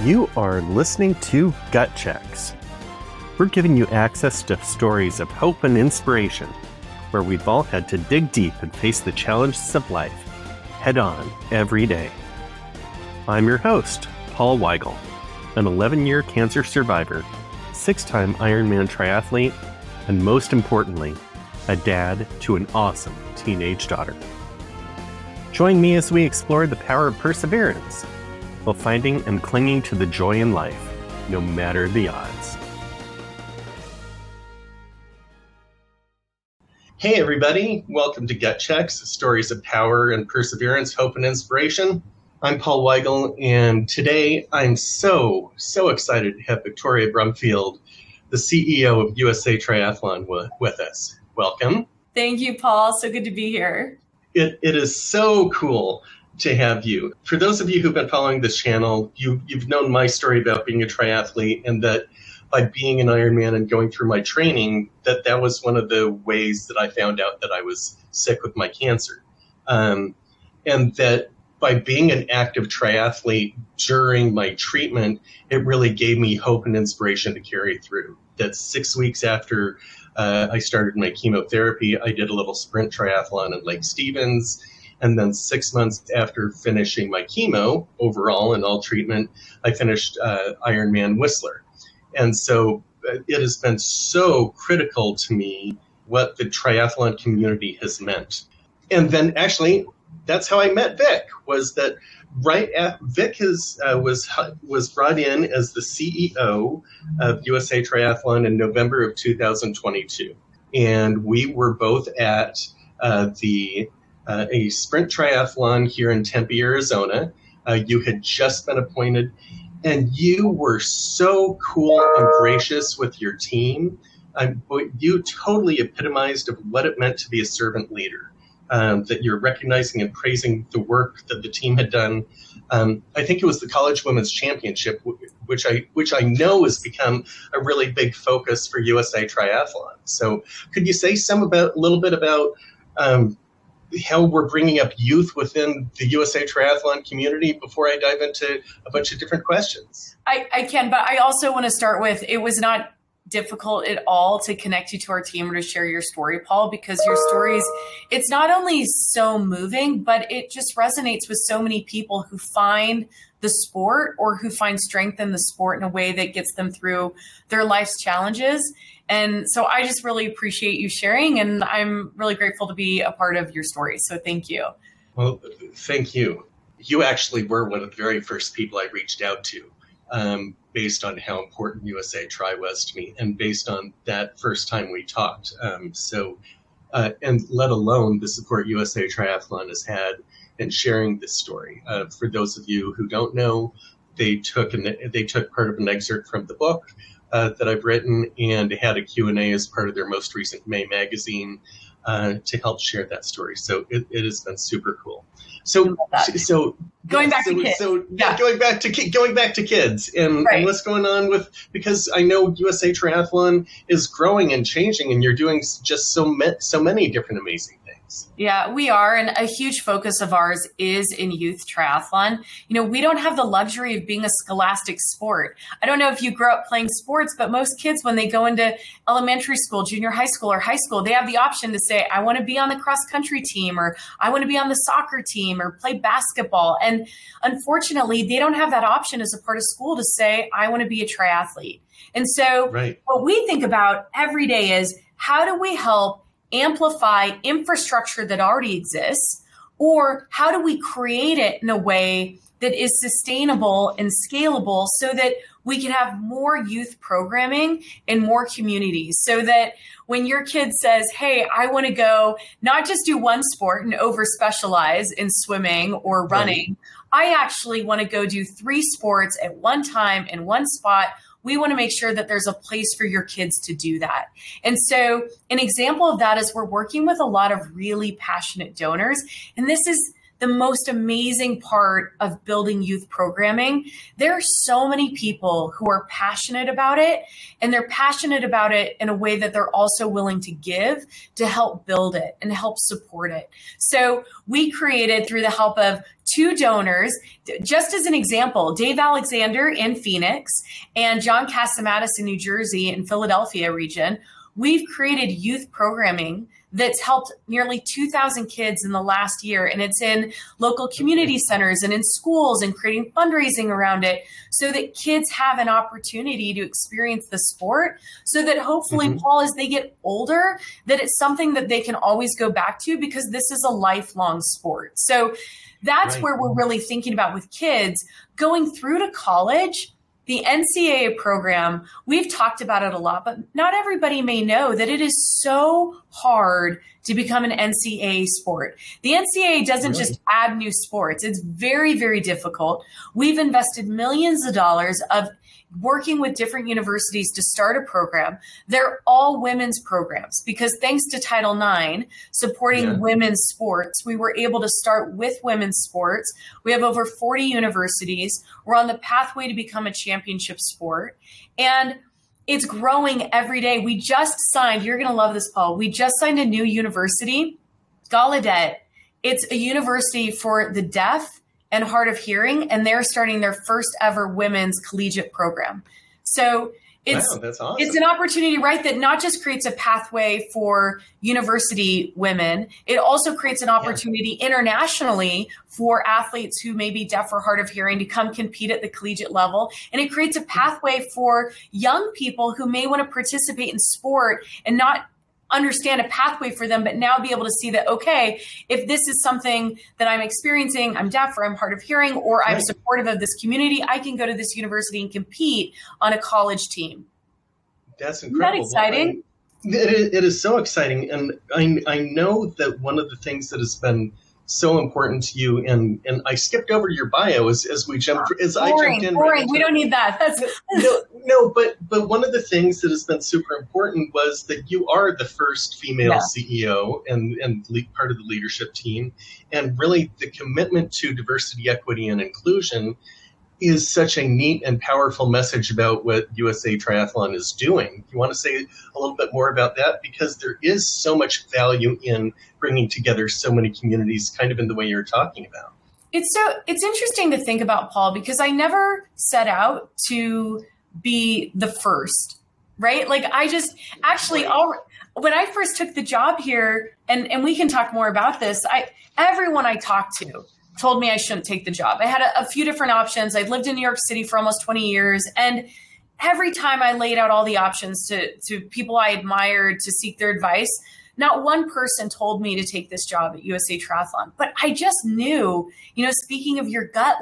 You are listening to Gut Checks. We're giving you access to stories of hope and inspiration, where we've all had to dig deep and face the challenges of life head on every day. I'm your host, Paul Weigel, an 11-year cancer survivor, 6-time Ironman triathlete, and most importantly, a dad to an awesome teenage daughter. Join me as we explore the power of perseverance while finding and clinging to the joy in life, no matter the odds. Hey everybody, welcome to Gut Checks, stories of power and perseverance, hope and inspiration. I'm Paul Weigel, and today I'm so excited to have Victoria Brumfield, the CEO of USA Triathlon, with us. Welcome. Thank you, Paul. So good to be here. It is so cool to have you. For those of you who've been following this channel, you've known my story about being a triathlete, and that by being an Ironman and going through my training, that was one of the ways that I found out that I was sick with my cancer. And that by being an active triathlete during my treatment, it really gave me hope and inspiration to carry through. That 6 weeks after I started my chemotherapy, I did a little sprint triathlon in Lake Stevens. And then 6 months after finishing my chemo overall and all treatment, I finished Ironman Whistler. And so it has been so critical to me what the triathlon community has meant. And then actually, that's how I met Vic, was that Vic was brought in as the CEO of USA Triathlon in November of 2022. And we were both at a sprint triathlon here in Tempe, Arizona. You had just been appointed, and you were so cool and gracious with your team. You totally epitomized of what it meant to be a servant leader, that you're recognizing and praising the work that the team had done. I think it was the College Women's Championship, which I know has become a really big focus for USA Triathlon. So could you say a little bit about how we're bringing up youth within the USA Triathlon community before I dive into a bunch of different questions? I can, but I also want to start with, it was not difficult at all to connect you to our team or to share your story, Paul, because your stories, it's not only so moving, but it just resonates with so many people who find the sport or who find strength in the sport in a way that gets them through their life's challenges. And so I just really appreciate you sharing, and I'm really grateful to be a part of your story. So thank you. Well, thank you. You actually were one of the very first people I reached out to, based on how important USA Tri was to me, and based on that first time we talked. And let alone the support USA Triathlon has had in sharing this story. For those of you who don't know, they took part of an excerpt from the book that I've written, and had a Q&A as part of their most recent May magazine to help share that story. So it has been super cool. So going back to kids and what's going on with, because I know USA Triathlon is growing and changing, and you're doing just so many different amazing things. Yeah, we are. And a huge focus of ours is in youth triathlon. You know, we don't have the luxury of being a scholastic sport. I don't know if you grew up playing sports, but most kids, when they go into elementary school, junior high school, or high school, they have the option to say, I want to be on the cross country team, or I want to be on the soccer team, or play basketball. And unfortunately, they don't have that option as a part of school to say, I want to be a triathlete. And so what we think about every day is, how do we help amplify infrastructure that already exists, or how do we create it in a way that is sustainable and scalable so that we can have more youth programming in more communities, so that when your kid says, hey, I want to go not just do one sport and over specialize in swimming or running, I actually want to go do 3 sports at one time in one spot. We want to make sure that there's a place for your kids to do that. And so an example of that is we're working with a lot of really passionate donors. And this is the most amazing part of building youth programming. There are so many people who are passionate about it, and they're passionate about it in a way that they're also willing to give to help build it and help support it. So we created, through the help of 2 donors, just as an example, Dave Alexander in Phoenix and John Casamatis in New Jersey and Philadelphia region, we've created youth programming that's helped nearly 2,000 kids in the last year. And it's in local community centers and in schools, and creating fundraising around it so that kids have an opportunity to experience the sport, so that hopefully, Paul, as they get older, that it's something that they can always go back to, because this is a lifelong sport. So that's where we're really thinking about with kids going through to college. The NCAA program, we've talked about it a lot, but not everybody may know that it is so hard to become an NCAA sport. The NCAA doesn't just add new sports. It's very, very difficult. We've invested millions of dollars of working with different universities to start a program. They're all women's programs because thanks to Title IX supporting women's sports, we were able to start with women's sports. We have over 40 universities. We're on the pathway to become a championship sport, and it's growing every day. We just signed, you're going to love this, Paul. We just signed a new university, Gallaudet. It's a university for the deaf and hard of hearing, and they're starting their first ever women's collegiate program. So it's that's awesome. It's an opportunity, right, that not just creates a pathway for university women, it also creates an opportunity internationally for athletes who may be deaf or hard of hearing to come compete at the collegiate level. And it creates a pathway for young people who may want to participate in sport and not understand a pathway for them, but now be able to see that, okay, if this is something that I'm experiencing, I'm deaf or I'm hard of hearing, or I'm supportive of this community, I can go to this university and compete on a college team. That's incredible. Isn't that exciting? It is so exciting. And I know that one of the things that has been so important to you, and I skipped over your bio as we jumped, as I jumped in. Boring. We don't need that. But one of the things that has been super important was that you are the first female CEO and part of the leadership team, and really the commitment to diversity, equity, and inclusion is such a neat and powerful message about what USA Triathlon is doing. You want to say a little bit more about that? Because there is so much value in bringing together so many communities, kind of in the way you're talking about. It's interesting to think about, Paul, because I never set out to be the first, right? Like I just actually, when I first took the job here, and we can talk more about this, everyone I talked to told me I shouldn't take the job. I had a few different options. I'd lived in New York City for almost 20 years. And every time I laid out all the options to people I admired to seek their advice, not one person told me to take this job at USA Triathlon. But I just knew, speaking of your gut,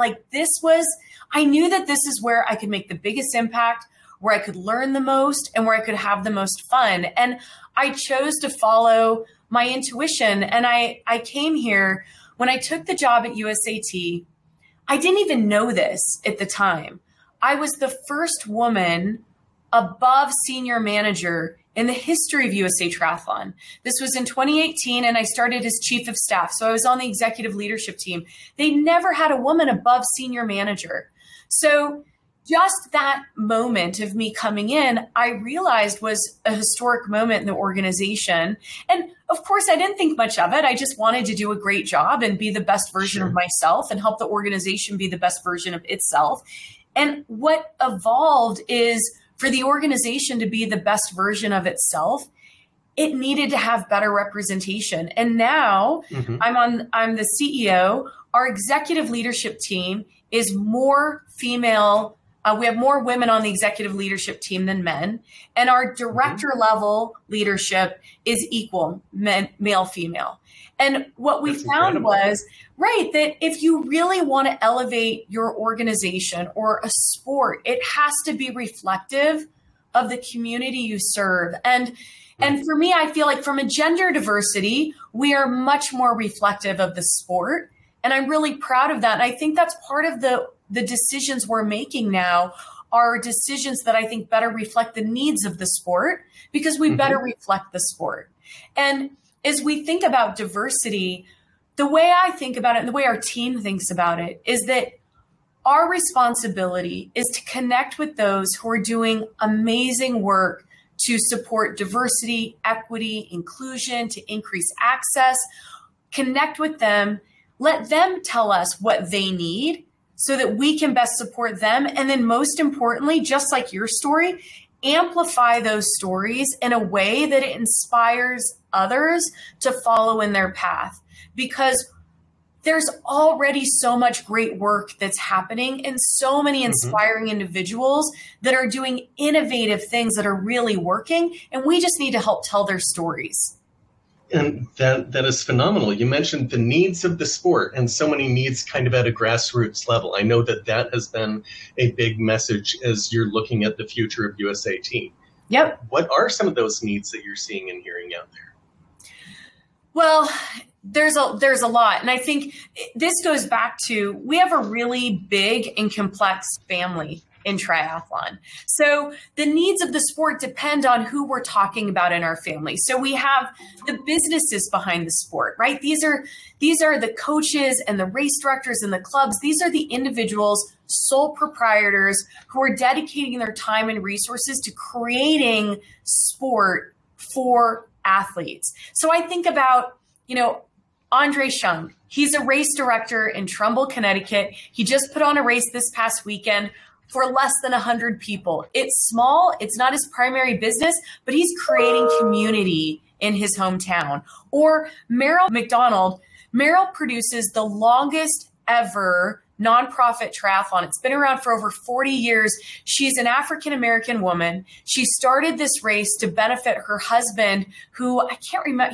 I knew that this is where I could make the biggest impact, where I could learn the most, and where I could have the most fun. And I chose to follow my intuition. And I came here. When I took the job at USAT, I didn't even know this at the time. I was the first woman above senior manager in the history of USA Triathlon. This was in 2018, and I started as chief of staff. So I was on the executive leadership team. They never had a woman above senior manager. So just that moment of me coming in, I realized was a historic moment in the organization. And of course, I didn't think much of it. I just wanted to do a great job and be the best version of myself and help the organization be the best version of itself. And what evolved is for the organization to be the best version of itself, it needed to have better representation. And now I'm the CEO. Our executive leadership team is more female. We have more women on the executive leadership team than men, and our director level leadership is equal male, female. And what we found was, that if you really want to elevate your organization or a sport, it has to be reflective of the community you serve. And for me, I feel like from a gender diversity, we are much more reflective of the sport. And I'm really proud of that. And I think that's part of the decisions we're making now are decisions that I think better reflect the needs of the sport, because we better reflect the sport. And as we think about diversity the way I think about it and the way our team thinks about it is that our responsibility is to connect with those who are doing amazing work to support diversity, equity, inclusion, to increase access, connect with them, let them tell us what they need so that we can best support them. And then most importantly, just like your story, amplify those stories in a way that it inspires others to follow in their path. Because there's already so much great work that's happening and so many inspiring individuals that are doing innovative things that are really working. And we just need to help tell their stories. And that is phenomenal. You mentioned the needs of the sport and so many needs kind of at a grassroots level. I know that has been a big message as you're looking at the future of USAT. Yep. What are some of those needs that you're seeing and hearing out there? Well, there's a lot. And I think this goes back to, we have a really big and complex family in triathlon. So the needs of the sport depend on who we're talking about in our family. So we have the businesses behind the sport, right? These are the coaches and the race directors and the clubs. These are the individuals, sole proprietors who are dedicating their time and resources to creating sport for athletes. So I think about, Andre Shung. He's a race director in Trumbull, Connecticut. He just put on a race this past weekend for less than 100 people. It's small. It's not his primary business, but he's creating community in his hometown. Or Meryl McDonald. Meryl produces the longest ever nonprofit triathlon. It's been around for over 40 years. She's an African-American woman. She started this race to benefit her husband, who I can't remember.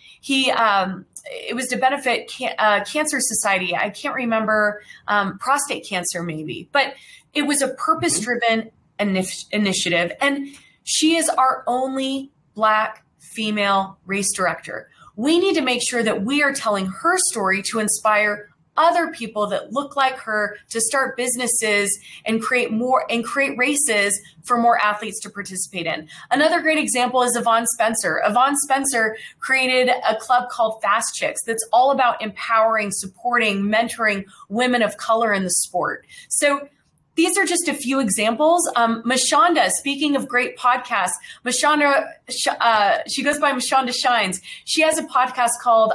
It was to benefit Cancer Society. I can't remember, prostate cancer maybe, but it was a purpose-driven initiative. And she is our only Black female race director. We need to make sure that we are telling her story to inspire other people that look like her to start businesses and create races for more athletes to participate in. Another great example is Yvonne Spencer. Yvonne Spencer created a club called Fast Chicks that's all about empowering, supporting, mentoring women of color in the sport. So these are just a few examples. Mashonda, speaking of great podcasts, Mashonda, she goes by Mashonda Shines. She has a podcast called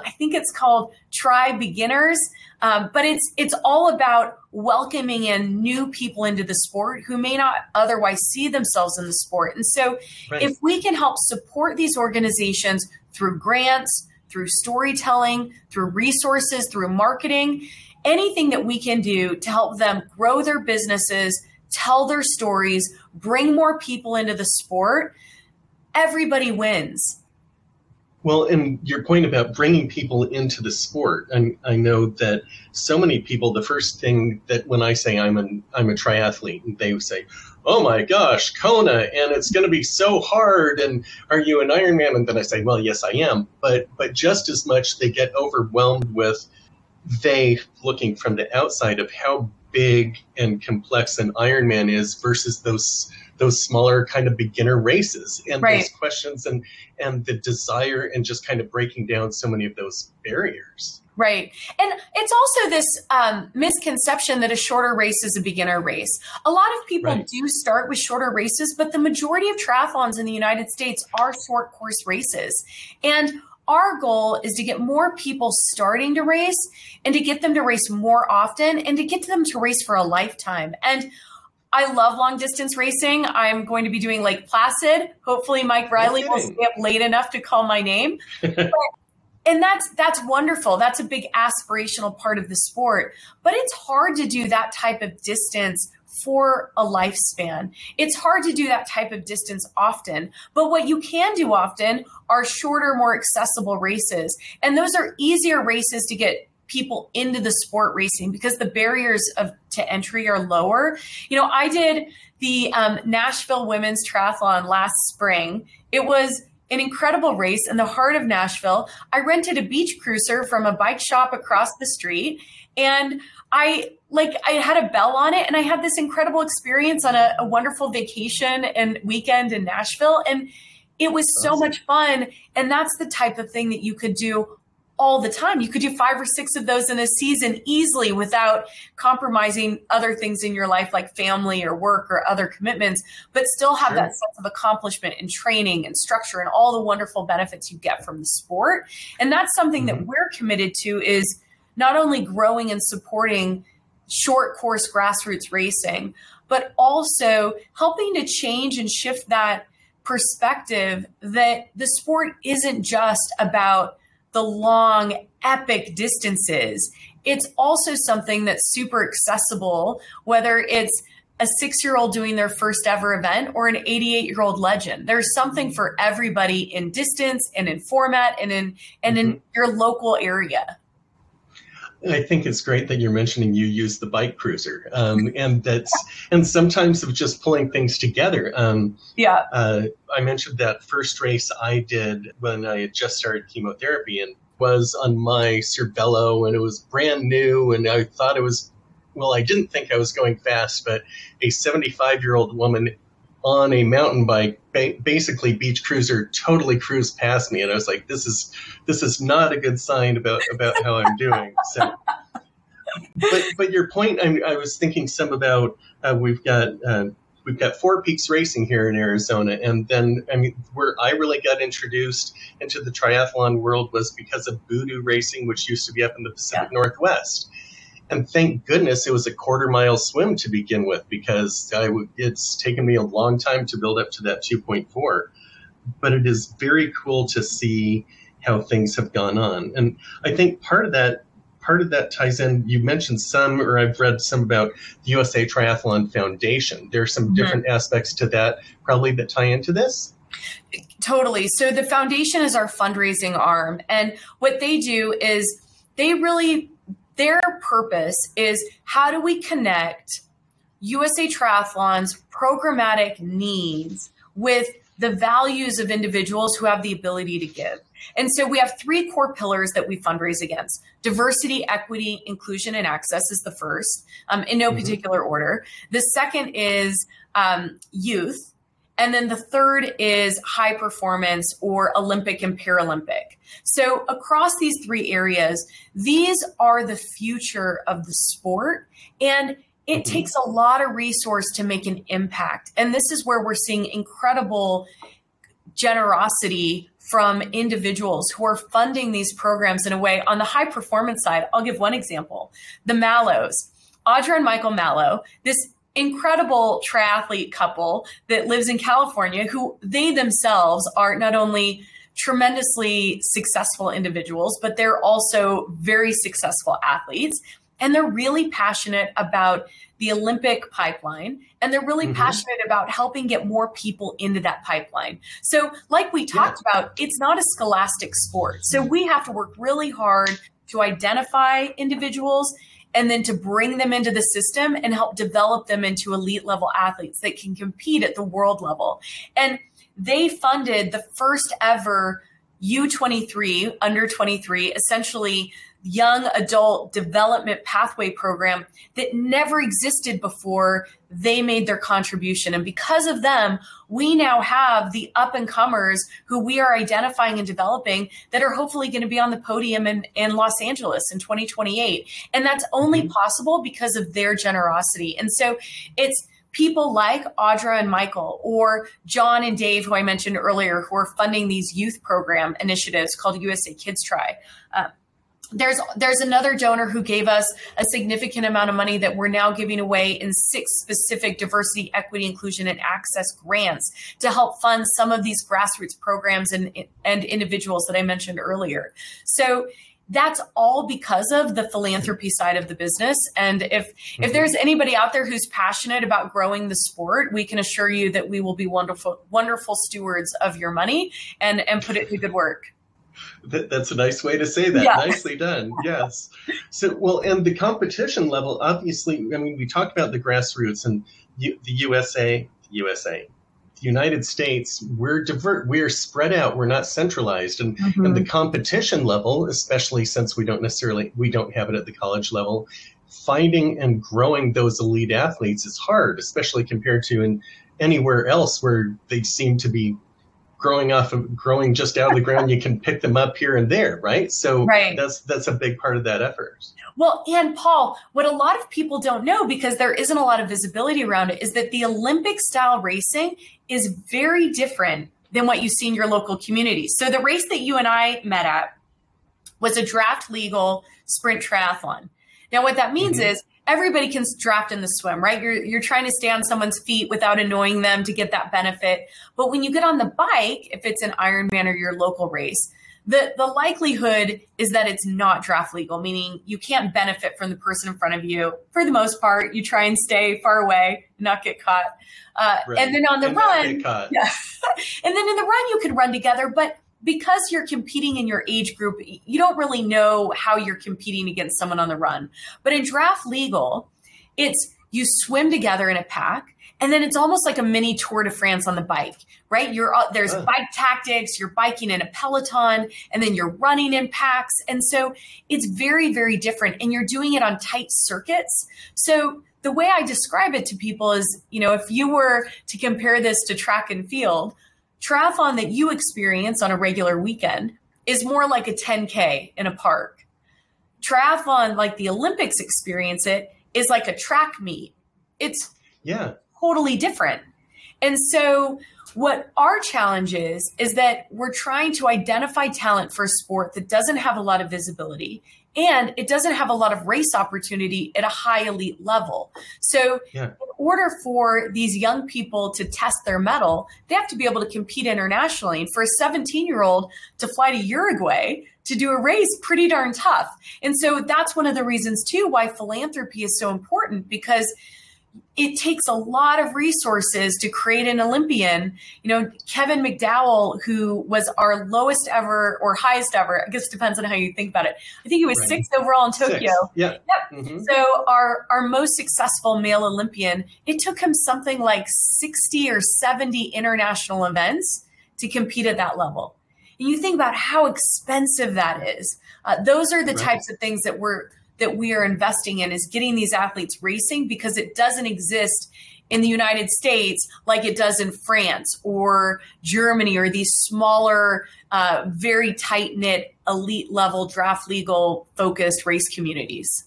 Try Beginners. But it's all about welcoming in new people into the sport who may not otherwise see themselves in the sport. And so if we can help support these organizations through grants, through storytelling, through resources, through marketing, anything that we can do to help them grow their businesses, tell their stories, bring more people into the sport, everybody wins. Well, and your point about bringing people into the sport, and I know that so many people, the first thing that when I say I'm a triathlete, they say, oh my gosh, Kona, and it's going to be so hard, and are you an Ironman? And then I say, well, yes, I am. But just as much, they get overwhelmed with looking from the outside of how big and complex an Ironman is versus those smaller kind of beginner races and those questions and the desire and just kind of breaking down so many of those barriers. Right. And it's also this misconception that a shorter race is a beginner race. A lot of people do start with shorter races, but the majority of triathlons in the United States are short course races. And our goal is to get more people starting to race and to get them to race more often and to get them to race for a lifetime. And I love long distance racing. I'm going to be doing Lake Placid. Hopefully Mike Riley will stay up late enough to call my name. And that's wonderful. That's a big aspirational part of the sport. But it's hard to do that type of distance for a lifespan. It's hard to do that type of distance often. But what you can do often are shorter, more accessible races. And those are easier races to get people into the sport racing because the barriers to entry are lower. I did the Nashville Women's Triathlon last spring. It was an incredible race in the heart of Nashville. I rented a beach cruiser from a bike shop across the street, and I had a bell on it, and I had this incredible experience on a wonderful vacation and weekend in Nashville, and it was so much fun. And that's the type of thing that you could do all the time. You could do 5 or 6 of those in a season easily without compromising other things in your life like family or work or other commitments, but still have that sense of accomplishment and training and structure and all the wonderful benefits you get from the sport. And that's something that we're committed to, is not only growing and supporting short course grassroots racing, but also helping to change and shift that perspective that the sport isn't just about the long, epic distances. It's also something that's super accessible, whether it's a 6-year-old doing their first ever event or an 88-year-old legend. There's something for everybody in distance and in format and in your local area. I think it's great that you're mentioning you use the bike cruiser, and sometimes of just pulling things together. I mentioned that first race I did when I had just started chemotherapy and was on my Cervelo, and it was brand new, and I thought it was, well, I didn't think I was going fast, but a 75-year-old woman on a mountain bike, basically beach cruiser, totally cruised past me, and I was like, "This is not a good sign about how I'm doing." So, but your point, I was thinking some about we've got Four Peaks Racing here in Arizona, and then where I really got introduced into the triathlon world was because of Voodoo Racing, which used to be up in the Pacific Northwest. And thank goodness it was a 1/4-mile swim to begin with, because it's taken me a long time to build up to that 2.4. But it is very cool to see how things have gone on. And I think part of that ties in, you mentioned some, or I've read some about the USA Triathlon Foundation. There are some different aspects to that probably that tie into this. Totally. So the foundation is our fundraising arm. And what they do is their purpose is, how do we connect USA Triathlon's programmatic needs with the values of individuals who have the ability to give? And so we have 3 core pillars that we fundraise against. Diversity, equity, inclusion, and access is the first, in no particular order. The second is youth. And then the third is high performance, or Olympic and Paralympic. So across these 3 areas, these are the future of the sport. And it takes a lot of resource to make an impact. And this is where we're seeing incredible generosity from individuals who are funding these programs in a way. On the high performance side, I'll give one example. The Mallows, Audra and Michael Mallow, this incredible triathlete couple that lives in California, who they themselves are not only tremendously successful individuals, but they're also very successful athletes. And they're really passionate about the Olympic pipeline, and they're really passionate about helping get more people into that pipeline. So like we talked about, it's not a scholastic sport. So we have to work really hard to identify individuals and then to bring them into the system and help develop them into elite level athletes that can compete at the world level. And they funded the first ever U23, under 23, essentially young adult development pathway program that never existed before they made their contribution. And because of them, we now have the up and comers who we are identifying and developing that are hopefully going to be on the podium in Los Angeles in 2028. And that's only possible because of their generosity. And so it's people like Audra and Michael, or John and Dave, who I mentioned earlier, who are funding these youth program initiatives called USA Kids Try. There's another donor who gave us a significant amount of money that we're now giving away in 6 specific diversity, equity, inclusion, and access grants to help fund some of these grassroots programs and individuals that I mentioned earlier. So that's all because of the philanthropy side of the business. And if there's anybody out there who's passionate about growing the sport, we can assure you that we will be wonderful stewards of your money and put it to good work. That's a nice way to say that. Yeah. Nicely done. Yes. So, well, and the competition level, obviously, I mean, we talked about the grassroots and the USA, the United States, we're spread out. We're not centralized. And the competition level, especially since we don't have it at the college level, finding and growing those elite athletes is hard, especially compared to anywhere else where they seem to be growing just out of the ground. You can pick them up here and there, right? So right. that's a big part of that effort. Well, and Paul, what a lot of people don't know, because there isn't a lot of visibility around it, is that the Olympic style racing is very different than what you see in your local community. So the race that you and I met at was a draft legal sprint triathlon. Now, what that means is everybody can draft in the swim, right? You're trying to stay on someone's feet without annoying them to get that benefit. But when you get on the bike, if it's an Ironman or your local race, the likelihood is that it's not draft legal, meaning you can't benefit from the person in front of you. For the most part, you try and stay far away, not get caught. Right. And then on the run, yeah. And then in the run, you could run together. But because you're competing in your age group, you don't really know how you're competing against someone on the run. But in draft legal, it's you swim together in a pack. And then it's almost like a mini Tour de France on the bike, right? There's bike tactics, you're biking in a peloton, and then you're running in packs. And so it's very, very different. And you're doing it on tight circuits. So the way I describe it to people is, if you were to compare this to track and field, triathlon that you experience on a regular weekend is more like a 10K in a park. Triathlon, like the Olympics experience it, is like a track meet. It's totally different. And so what our challenge is that we're trying to identify talent for a sport that doesn't have a lot of visibility and it doesn't have a lot of race opportunity at a high elite level. So in order for these young people to test their mettle, they have to be able to compete internationally. And for a 17-year-old to fly to Uruguay to do a race, pretty darn tough. And so that's one of the reasons too why philanthropy is so important, because it takes a lot of resources to create an Olympian. Kevin McDowell, who was our lowest ever or highest ever, I guess it depends on how you think about it. I think he was sixth overall in Tokyo. Yeah. Yep. Mm-hmm. So our most successful male Olympian, it took him something like 60 or 70 international events to compete at that level. And you think about how expensive that is. Those are the types of things that we are investing in, is getting these athletes racing, because it doesn't exist in the United States like it does in France or Germany or these smaller, very tight-knit, elite-level, draft legal focused race communities.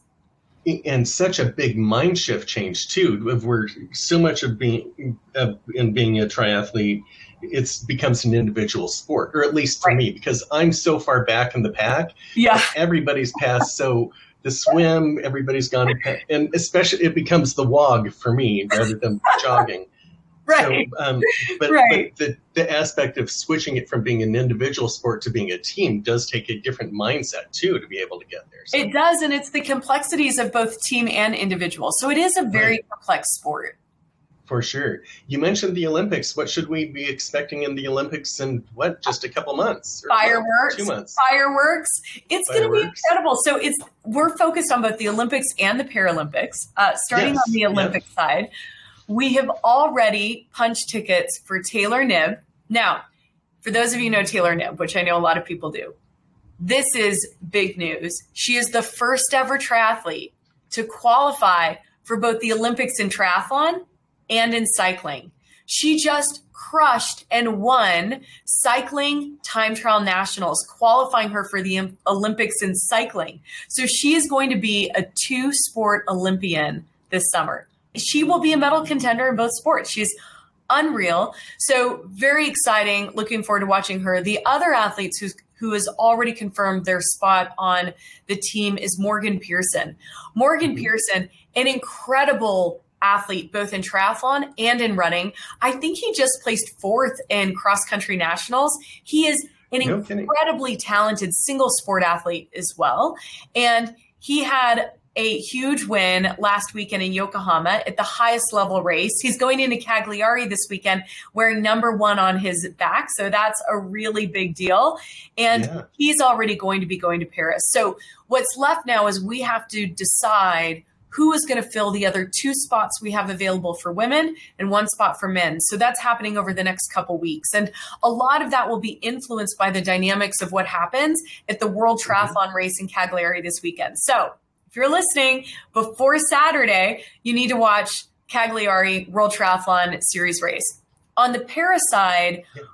And such a big mind shift change too. If we're so much of being a triathlete, it becomes an individual sport, or at least for me, because I'm so far back in the pack. Yeah, everybody's passed. So the swim, everybody's gone, and especially it becomes the WOG for me rather than jogging. Right. So, but the aspect of switching it from being an individual sport to being a team does take a different mindset too to be able to get there. So. It does, and it's the complexities of both team and individual. So it is a very complex sport. For sure. You mentioned the Olympics. What should we be expecting in the Olympics in just a couple months? Fireworks. 2 months. Fireworks. It's going to be incredible. So we're focused on both the Olympics and the Paralympics. Starting on the Olympic side, we have already punched tickets for Taylor Knibb. Now, for those of you who know Taylor Knibb, which I know a lot of people do, this is big news. She is the first ever triathlete to qualify for both the Olympics in triathlon and in cycling. She just crushed and won cycling time trial nationals, qualifying her for the Olympics in cycling. So she is going to be a 2-sport Olympian this summer. She will be a medal contender in both sports. She's unreal. So very exciting. Looking forward to watching her. The other athletes who has already confirmed their spot on the team is Morgan Pearson. Morgan Pearson, an incredible athlete, both in triathlon and in running. I think he just placed 4th in cross-country nationals. He is an incredibly talented single sport athlete as well. And he had a huge win last weekend in Yokohama at the highest level race. He's going into Cagliari this weekend wearing number 1 on his back. So that's a really big deal. And he's already going to be going to Paris. So what's left now is we have to decide who is going to fill the other 2 spots we have available for women and 1 spot for men. So that's happening over the next couple weeks. And a lot of that will be influenced by the dynamics of what happens at the World Triathlon race in Cagliari this weekend. So if you're listening, before Saturday, you need to watch Cagliari World Triathlon Series race. On the para side,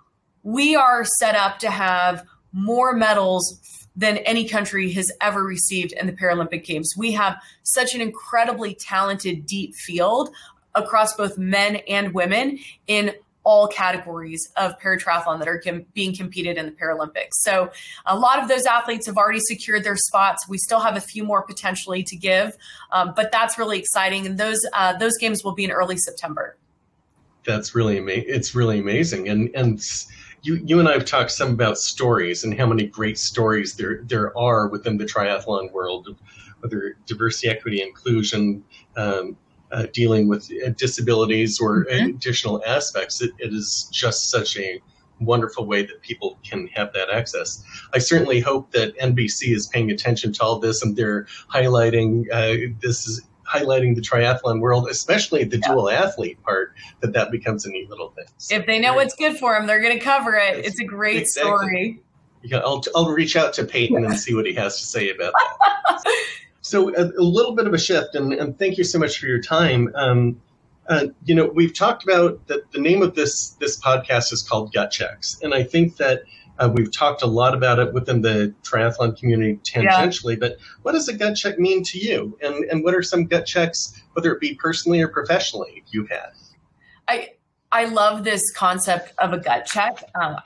we are set up to have more medals than any country has ever received in the Paralympic Games. We have such an incredibly talented, deep field across both men and women in all categories of paratriathlon that are being competed in the Paralympics. So a lot of those athletes have already secured their spots. We still have a few more potentially to give, but that's really exciting. And those games will be in early September. That's really amazing. It's really amazing. And you and I have talked some about stories and how many great stories there are within the triathlon world, whether diversity, equity, inclusion, dealing with disabilities or additional aspects. It is just such a wonderful way that people can have that access. I certainly hope that NBC is paying attention to all this and they're highlighting highlighting the triathlon world, especially the dual athlete part, that becomes a neat little thing. So, if they know what's good for them, they're going to cover it. It's a great story. Yeah, I'll reach out to Peyton and see what he has to say about that. So a little bit of a shift, and thank you so much for your time. We've talked about that the name of this podcast is called Gut Checks, and I think that we've talked a lot about it within the triathlon community tangentially, but what does a gut check mean to you? And what are some gut checks, whether it be personally or professionally, you've had? I love this concept of a gut check.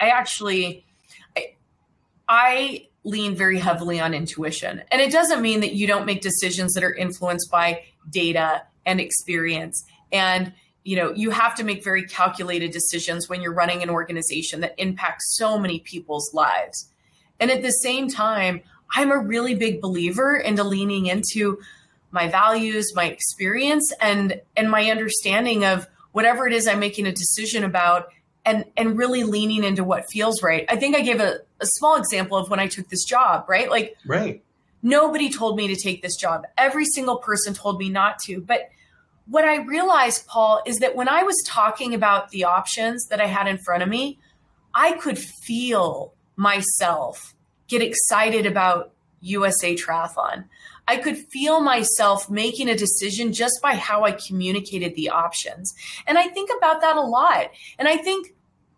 I lean very heavily on intuition. And it doesn't mean that you don't make decisions that are influenced by data and experience. And you have to make very calculated decisions when you're running an organization that impacts so many people's lives. And at the same time, I'm a really big believer into leaning into my values, my experience, and my understanding of whatever it is I'm making a decision about, and really leaning into what feels right. I think I gave a small example of when I took this job, right? Right. Nobody told me to take this job. Every single person told me not to. But what I realized, Paul, is that when I was talking about the options that I had in front of me, I could feel myself get excited about USA Triathlon. I could feel myself making a decision just by how I communicated the options. And I think about that a lot. And I think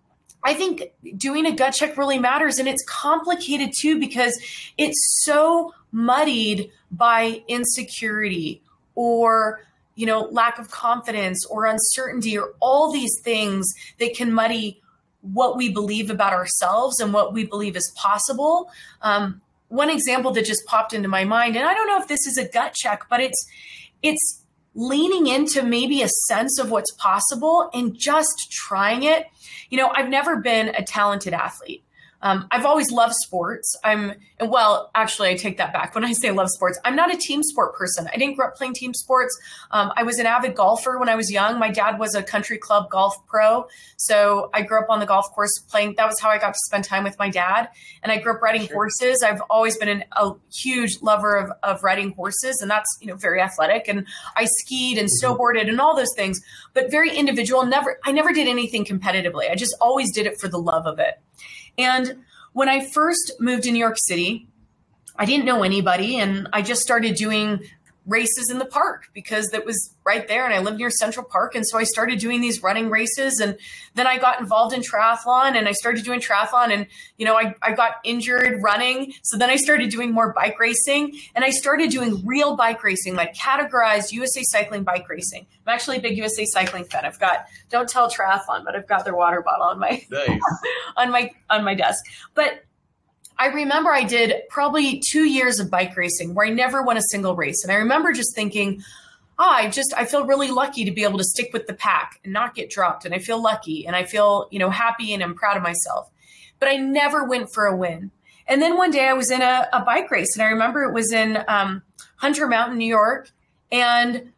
doing a gut check really matters. And it's complicated too, because it's so muddied by insecurity or lack of confidence or uncertainty or all these things that can muddy what we believe about ourselves and what we believe is possible. One example that just popped into my mind, and I don't know if this is a gut check, but it's leaning into maybe a sense of what's possible and just trying it. I've never been a talented athlete. I've always loved sports. Actually, I take that back. When I say love sports, I'm not a team sport person. I didn't grow up playing team sports. I was an avid golfer when I was young. My dad was a country club golf pro. So I grew up on the golf course playing. That was how I got to spend time with my dad. And I grew up riding horses. I've always been a huge lover of riding horses. And that's, very athletic. And I skied and snowboarded and all those things, but very individual. I never did anything competitively. I just always did it for the love of it. And when I first moved to New York City, I didn't know anybody, and I just started doing races in the park because that was right there, and I lived near Central Park, and so I started doing these running races, and then I got involved in triathlon, and I started doing triathlon, and I got injured running, so then I started doing more bike racing, and I started doing real bike racing, like categorized USA Cycling bike racing. I'm actually a big USA Cycling fan. I've got, don't tell triathlon, but I've got their water bottle on my nice. on my desk. But I remember I did probably 2 years of bike racing where I never won a single race. And I remember just thinking, I feel really lucky to be able to stick with the pack and not get dropped. And I feel lucky and I feel, happy and I'm proud of myself. But I never went for a win. And then one day I was in a bike race, and I remember it was in Hunter Mountain, New York. And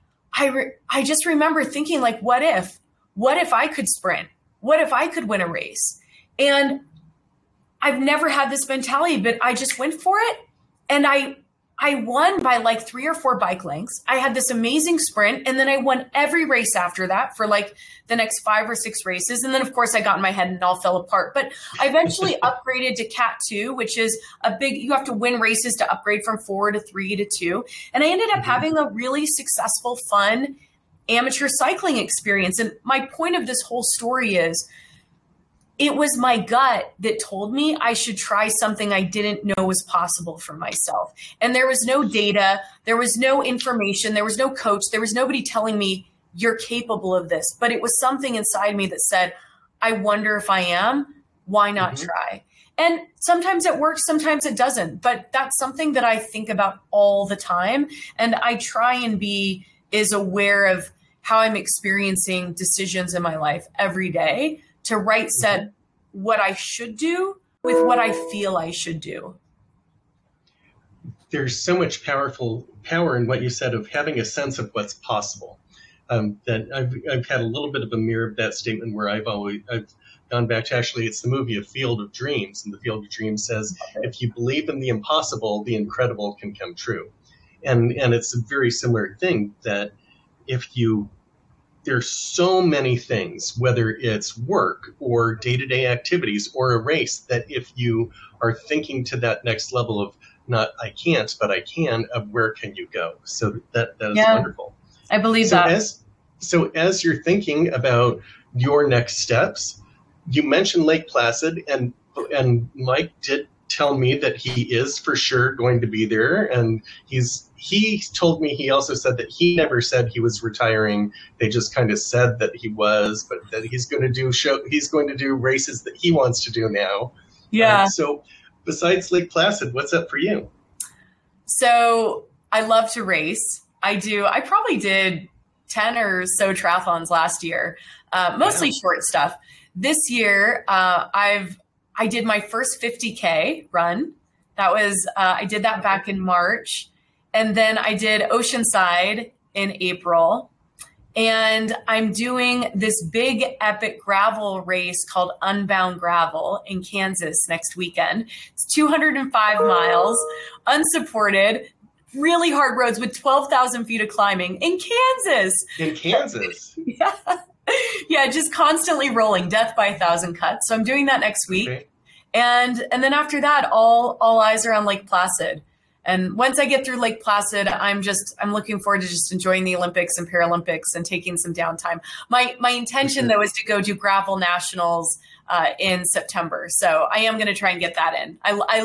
I just remember thinking, what if I could sprint? What if I could win a race? And I've never had this mentality, but I just went for it. And I won by 3 or 4 bike lengths. I had this amazing sprint. And then I won every race after that for the next 5 or 6 races. And then of course I got in my head and it all fell apart, but I eventually upgraded to Cat 2, which is you have to win races to upgrade from 4 to 3 to 2. And I ended up having a really successful, fun amateur cycling experience. And my point of this whole story is, it was my gut that told me I should try something I didn't know was possible for myself. And there was no data, there was no information, there was no coach, there was nobody telling me you're capable of this. But it was something inside me that said, I wonder if I am. Why not try? And sometimes it works, sometimes it doesn't. But that's something that I think about all the time. And I try and be as aware of how I'm experiencing decisions in my life every day to right set what I should do with what I feel I should do. There's so much power in what you said of having a sense of what's possible. That I've had a little bit of a mirror of that statement where I've gone back to, actually, it's the movie A Field of Dreams. And The Field of Dreams says, if you believe in the impossible, the incredible can come true. And it's a very similar thing that there's so many things, whether it's work or day-to-day activities or a race, that if you are thinking to that next level of not I can't, but I can, of where can you go? So that is wonderful. I believe that. So as you're thinking about your next steps, you mentioned Lake Placid, and Mike did tell me that he is for sure going to be there. And he told me, he also said that he never said he was retiring. They just kind of said that he was, but that he's going to do races that he wants to do now. Yeah. So besides Lake Placid, what's up for you? So I love to race. I probably did 10 or so triathlons last year, mostly short stuff. This year, I did my first 50K run. That was, I did that back in March. And then I did Oceanside in April. And I'm doing this big epic gravel race called Unbound Gravel in Kansas next weekend. It's 205 miles, unsupported, really hard roads with 12,000 feet of climbing in Kansas. In Kansas? Yeah. Yeah, just constantly rolling, death by 1,000 cuts. So I'm doing that next week. Okay. And then after that, all eyes are on Lake Placid. And once I get through Lake Placid, I'm looking forward to just enjoying the Olympics and Paralympics and taking some downtime. My intention, though, is to go do Gravel Nationals in September. So I am going to try and get that in. I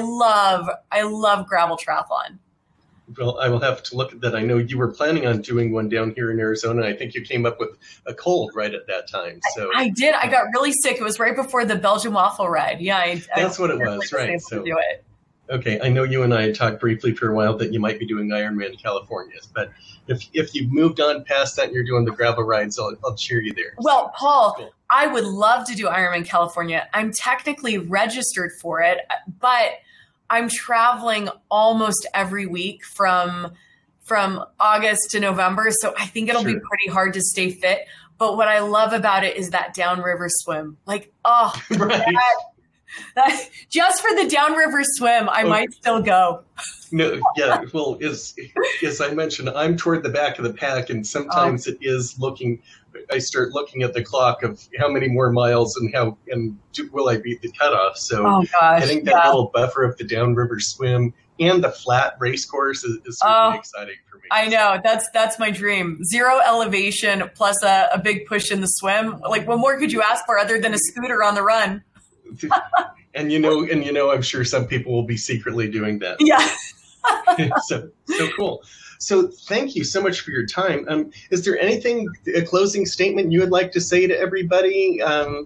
love gravel triathlon. Well, I will have to look at that. I know you were planning on doing one down here in Arizona. I think you came up with a cold right at that time. So I did. I got really sick. It was right before the Belgian waffle ride. Yeah, that's what it was, right? So do it. Okay, I know you and I had talked briefly for a while that you might be doing Ironman California, but if you've moved on past that and you're doing the gravel rides, I'll cheer you there. Well, Paul, cool. I would love to do Ironman California. I'm technically registered for it, but I'm traveling almost every week from August to November, so I think it'll be pretty hard to stay fit. But what I love about it is that downriver swim. Like, right. That just for the downriver swim, I might still go. No, yeah. Well, as I mentioned, I'm toward the back of the pack, and sometimes it is looking. I start looking at the clock of how many more miles and will I beat the cutoff? So getting that little buffer of the downriver swim and the flat race course is certainly exciting for me. I know that's my dream. 0 elevation plus a big push in the swim. Like, what more could you ask for other than a scooter on the run? And I'm sure some people will be secretly doing that. Yeah. so cool. So thank you so much for your time. Is there a closing statement you would like to say to everybody?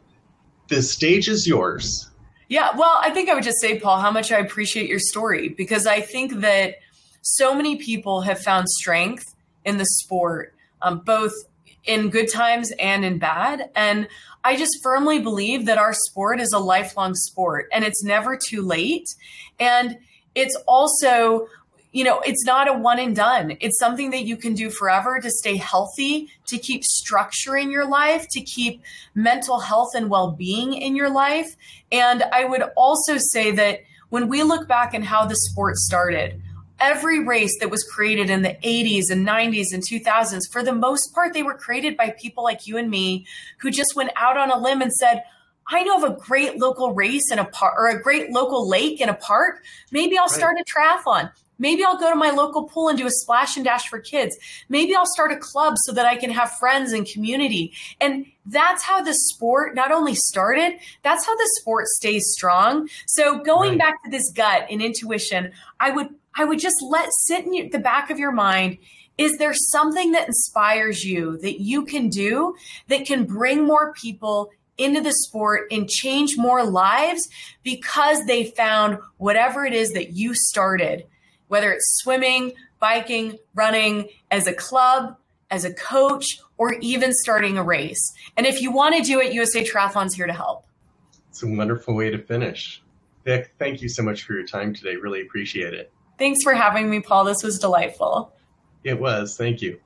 The stage is yours. Yeah, well, I think I would just say, Paul, how much I appreciate your story, because I think that so many people have found strength in the sport, both in good times and in bad. And I just firmly believe that our sport is a lifelong sport, and it's never too late. And it's also, it's not a one and done. It's something that you can do forever to stay healthy, to keep structure in your life, to keep mental health and well-being in your life. And I would also say that when we look back on how the sport started, every race that was created in the 80s and 90s and 2000s, for the most part, they were created by people like you and me who just went out on a limb and said, I know of a great local race in a park, or a great local lake in a park. Maybe I'll start a triathlon. Maybe I'll go to my local pool and do a splash and dash for kids. Maybe I'll start a club so that I can have friends and community. And that's how the sport not only started, that's how the sport stays strong. So going back to this gut and intuition, I would just let sit in the back of your mind. Is there something that inspires you that you can do that can bring more people into the sport and change more lives because they found whatever it is that you started, whether it's swimming, biking, running, as a club, as a coach, or even starting a race? And if you want to do it, USA Triathlon's here to help. It's a wonderful way to finish. Vic, thank you so much for your time today. Really appreciate it. Thanks for having me, Paul. This was delightful. It was. Thank you.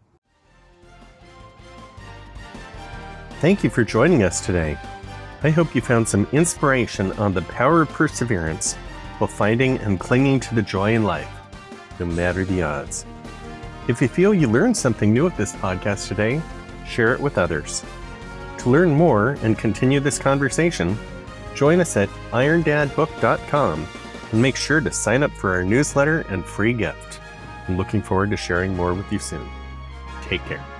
Thank you for joining us today. I hope you found some inspiration on the power of perseverance while finding and clinging to the joy in life, no matter the odds. If you feel you learned something new with this podcast today, share it with others. To learn more and continue this conversation, join us at irondadbook.com and make sure to sign up for our newsletter and free gift. I'm looking forward to sharing more with you soon. Take care.